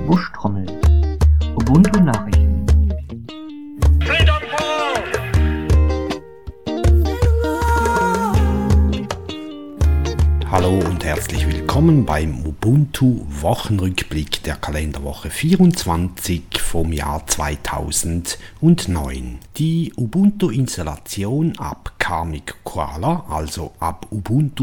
Buschtrommel. Ubuntu Nachrichten. Hallo und herzlich willkommen beim Ubuntu Wochenrückblick der Kalenderwoche 24 vom Jahr 2009. Die Ubuntu-Installation ab Karmic Koala, also ab Ubuntu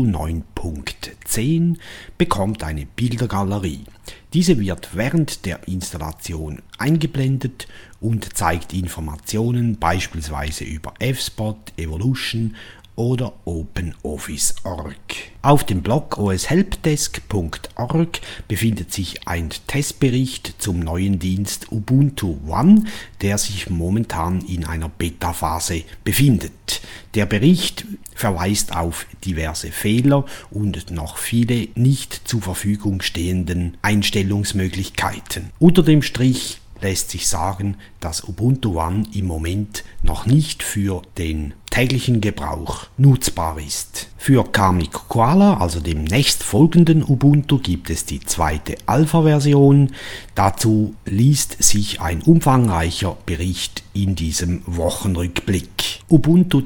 9.10, bekommt eine Bildergalerie. Diese wird während der Installation eingeblendet und zeigt Informationen beispielsweise über F-Spot, Evolution oder OpenOffice.org. Auf dem Blog oshelpdesk.org befindet sich ein Testbericht zum neuen Dienst Ubuntu One, der sich momentan in einer Beta-Phase befindet. Der Bericht verweist auf diverse Fehler und noch viele nicht zur Verfügung stehenden Einstellungsmöglichkeiten. Unter dem Strich lässt sich sagen, dass Ubuntu One im Moment noch nicht für den täglichen Gebrauch nutzbar ist. Für Karmic Koala, also dem nächstfolgenden Ubuntu, gibt es die zweite Alpha-Version. Dazu liest sich ein umfangreicher Bericht in diesem Wochenrückblick. Ubuntu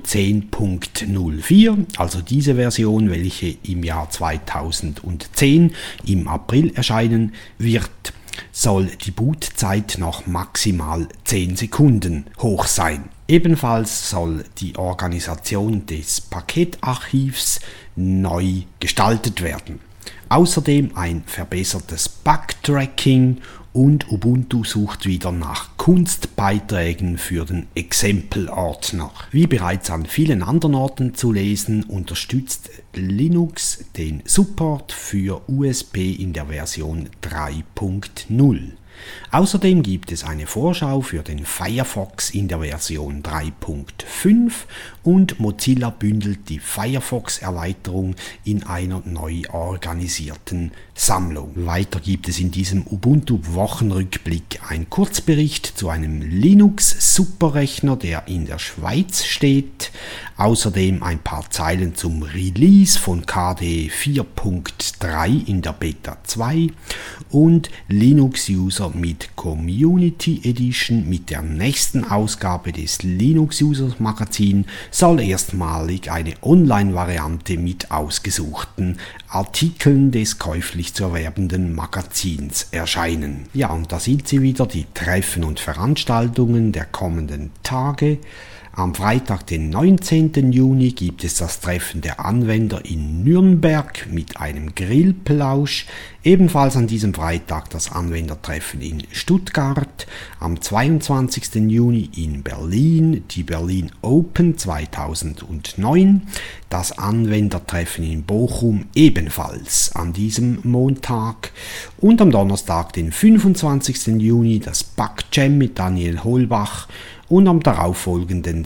10.04, also diese Version, welche im Jahr 2010 im April erscheinen wird, soll die Bootzeit noch maximal 10 Sekunden hoch sein. Ebenfalls soll die Organisation des Paketarchivs neu gestaltet werden. Außerdem ein verbessertes Backtracking und Ubuntu sucht wieder nach Kunstbeiträgen für den Exempel-Ordner. Wie bereits an vielen anderen Orten zu lesen, unterstützt Linux den Support für USB in der Version 3.0. Außerdem gibt es eine Vorschau für den Firefox in der Version 3.5 und Mozilla bündelt die Firefox-Erweiterung in einer neu organisierten Sammlung. Weiter gibt es in diesem Ubuntu-Wochenrückblick einen Kurzbericht zu einem Linux-Superrechner, der in der Schweiz steht. Außerdem ein paar Zeilen zum Release von KDE 4.3 in der Beta 2 und Linux-User mit Community Edition mit der nächsten Ausgabe des Linux-Users Magazin soll erstmalig eine Online-Variante mit ausgesuchten Artikeln des käuflich zu erwerbenden Magazins erscheinen. Ja, und da sind sie wieder, die Treffen und Veranstaltungen der kommenden Tage. Am Freitag, den 19. Juni, gibt es das Treffen der Anwender in Nürnberg mit einem Grillplausch. Ebenfalls an diesem Freitag das Anwendertreffen in Stuttgart. Am 22. Juni in Berlin die Berlin Open 2009. Das Anwendertreffen in Bochum ebenfalls an diesem Montag. Und am Donnerstag, den 25. Juni, das Backjam mit Daniel Holbach. Und am darauffolgenden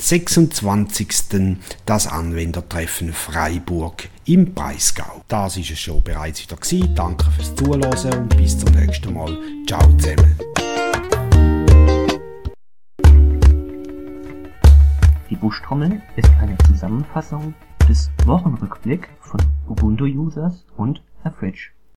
26. das Anwendertreffen Freiburg im Breisgau. Das ist es schon bereits wieder gewesen. Danke fürs Zuhören und bis zum nächsten Mal. Ciao zusammen. Die Buschtrommel ist eine Zusammenfassung des Wochenrückblicks von Ubuntu-Users und Herr Fritsch.